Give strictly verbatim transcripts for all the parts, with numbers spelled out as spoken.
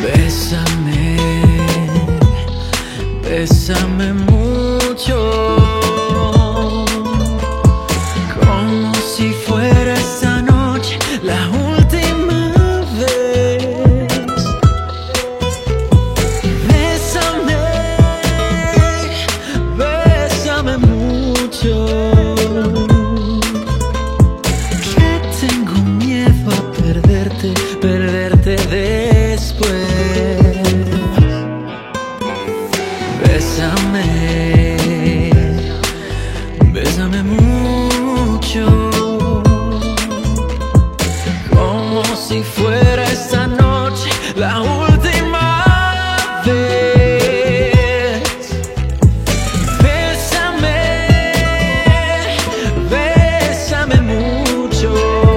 Bésame, bésame mucho, como si fuera esta noche la última vez. Bésame, bésame mucho, que tengo miedo a perderte, perderte después. Bésame, bésame mucho, como si fuera esta noche la última vez. Bésame, bésame mucho,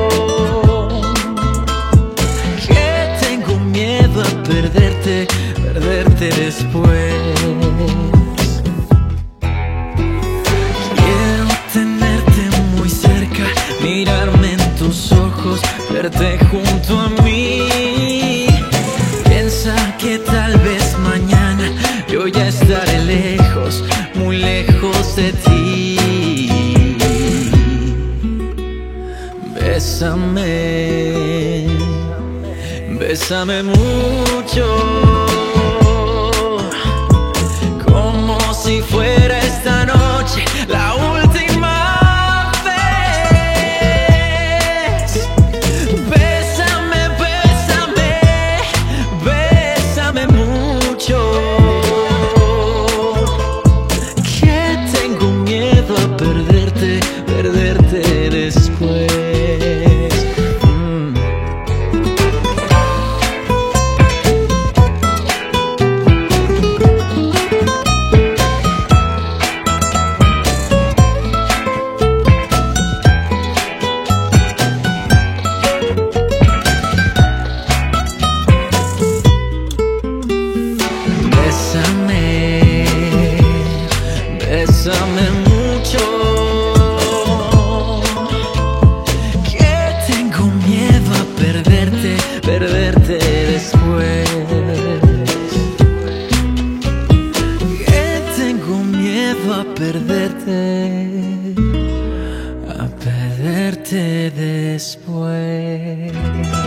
que tengo miedo a perderte, perderte después. Quiero tenerte muy cerca, mirarme en tus ojos, verte junto a mí. Piensa que tal vez mañana yo ya estaré lejos, muy lejos de ti. Bésame, bésame mucho, como si fuera esta noche la última vez. Bésame, bésame, bésame mucho, que tengo miedo a perderte, perderte después. Bésame mucho, que tengo miedo a perderte, perderte después. Que tengo miedo a perderte, a perderte después.